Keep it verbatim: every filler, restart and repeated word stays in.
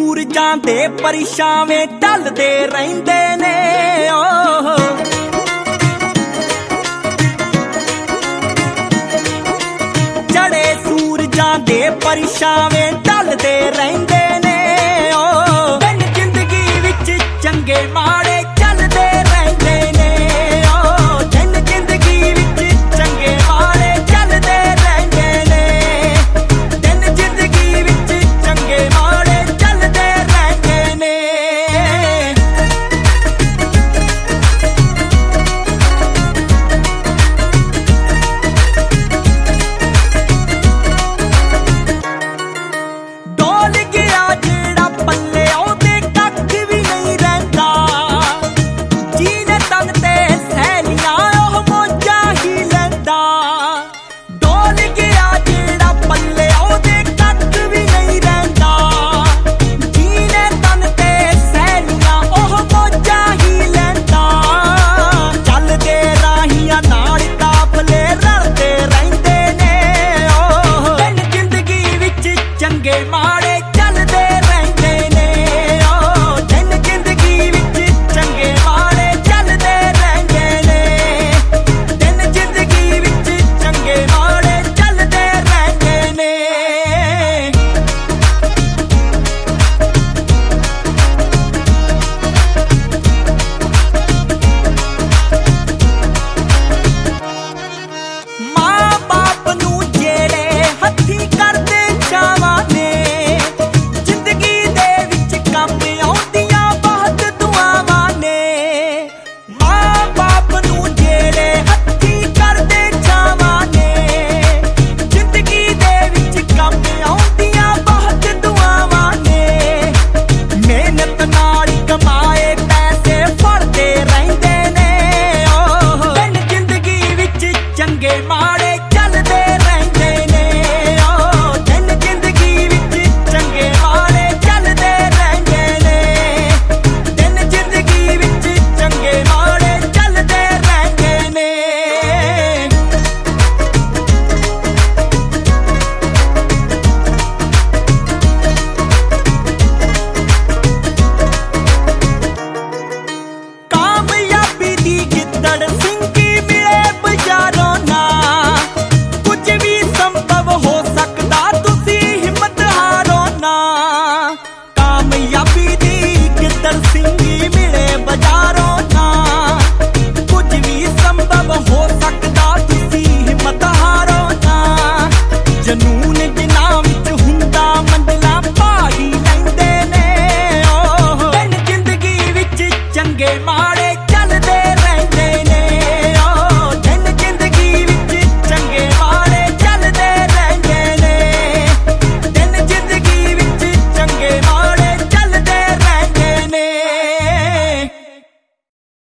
ਸੂਰਜਾਂ ਦੇ ਪਰਛਾਵੇਂ ਢਲਦੇ ਰਹਿੰਦੇ ਨੇ ਓ ਚੜੇ ਸੂਰਜਾਂ ਦੇ ਪਰਛਾਵੇਂ ਢਲਦੇ ਰਹਿੰਦੇ ਨੇ ਓ ਦਿਨ ਜ਼ਿੰਦਗੀ ਵਿੱਚ ਚੰਗੇ ਮਾੜੇ ਚੱਲਦੇ ਰਹਿੰਦੇ ਨੇ ਓ ਦਿਨ ਜ਼ਿੰਦਗੀ ਵਿੱਚ ਚੰਗੇ ਮਾੜੇ ਚੱਲਦੇ ਰਹਿੰਦੇ ਨੇ ਦਿਨ ਜ਼ਿੰਦਗੀ ਵਿੱਚ ਚੰਗੇ ਮਾੜੇ ਚੱਲਦੇ ਰਹਿੰਦੇ ਨੇ ਡੋਲ ਗਿਆ ਜਿਹੜਾ ਪੱਲੇ ਉਹਦੇ ਕੱਖ ਵੀ ਨਹੀਂ ਰਹਿੰਦਾ ਜੀਨੇ ਤਨ ਤੇ ਸੈਲੀਆਂ ਉਹ ਮੋਜਾਂ ਹੀ ਲੈਂਦਾ ਡੋਲ ਗਿਆ ਜਿਹੜਾ ਪੱਲੇ ਉਹਦੇ ਕੱਖ ਵੀ ਨਹੀਂ ਰਹਿੰਦਾ ਜੀਨੇ ਤਨ ਤੇ ਸੈਲੀਆਂ ਉਹ ਮੋਜਾਂ ਹੀ ਲੈਂਦਾ ਚੱਲਦੇ ਰਾਹੀਆਂ ਨਾਲ ਕਾਫਲੇ ਰਲਦੇ ਰਹਿੰਦੇ ਨੇ ਓ ਦਿਨ ਜ਼ਿੰਦਗੀ ਵਿੱਚ ਚੰਗੇ ਮਾੜੇ ਚੱਲਦੇ ਰਹਿੰਦੇ ਨੇ ਓ ਦਿਨ ਜ਼ਿੰਦਗੀ ਵਿੱਚ ਚੰਗੇ ਮਾੜੇ ਚੱਲਦੇ ਰਹਿੰਦੇ ਨੇ ਦਿਨ ਜ਼ਿੰਦਗੀ ਵਿੱਚ ਚੰਗੇ ਮਾੜੇ ਚੱਲਦੇ ਰਹਿੰਦੇ ਨੇ ਮਾਂ ਬਾਪ ਨੂੰ ਜਿਹੜੇ ਹੱਥੀਂ ਕਰਦੇ ਚਾਵਾਂ ਨੇ ਜ਼ਿੰਦਗੀ ਦੇ ਵਿੱਚ ਕੰਮ ਆਉਂਦੀਆਂ ਬਹੁਤ ਦੁਆਵਾਂ ਨੇ ਮਾਂ ਬਾਪ ਨੂੰ ਜਿਹੜੇ ਹੱਥੀਂ ਕਰਦੇ ਚਾਵਾਂ ਨੇ ਜ਼ਿੰਦਗੀ ਦੇ ਵਿੱਚ ਕੰਮ ਆਉਂਦੀਆਂ ਬਹੁਤ ਦੁਆਵਾਂ ਨੇ ਮਿਹਨਤ ਨਾਲ ਕਮਾਏ ਪੈਸੇ ਫੜਦੇ ਰਹਿੰਦੇ ਨੇ ਓ ਦਿਨ ਜ਼ਿੰਦਗੀ ਵਿੱਚ ਚੰਗੇ ਮਾੜੇ ਚੱਲਦੇ ਰਹਿੰਦੇ ਨੇ ਓ ਦਿਨ ਜ਼ਿੰਦਗੀ ਵਿੱਚ ਚੰਗੇ ਮਾੜੇ ਚੱਲਦੇ ਰਹਿੰਦੇ ਨੇ ਦਿਨ ਜ਼ਿੰਦਗੀ ਵਿੱਚ ਚੰਗੇ ਮਾੜੇ ਚੱਲਦੇ ਰਹਿੰਦੇ ਨੇ ਕਾਮਯਾਬੀ ਦੀ ਗਿੱਦੜ ਸਿੰਘੀ ਮਿਲੇ ਬਜ਼ਾਰੋਂ ਨਾ ਕੁਝ ਵੀ ਸੰਭਵ ਹੋ ਸਕਦਾ ਤੁਸੀਂ ਹਿੰਮਤ ਹਾਰੋ ਨਾ ਕਾਮਯਾਬੀ ਦੀ ਗਿੱਦੜ ਸਿੰਘੀ ਮਿਲੇ ਬਜ਼ਾਰੋਂ ਨਾ ਕੁਝ ਵੀ ਸੰਭਵ ਹੋ ਸਕਦਾ ਤੁਸੀਂ ਹਿੰਮਤ ਹਾਰੋ ਨਾ ਜਨੂਨ ਜਿਨ੍ਹਾਂ ਵਿੱਚ ਹੁੰਦਾ ਮੰਜ਼ਲਾਂ ਪਾ ਹੀ ਲੈਂਦੇ ਨੇ ਓ ਦਿਨ ਜ਼ਿੰਦਗੀ ਵਿੱਚ ਚੰਗੇ ਮਾੜੇ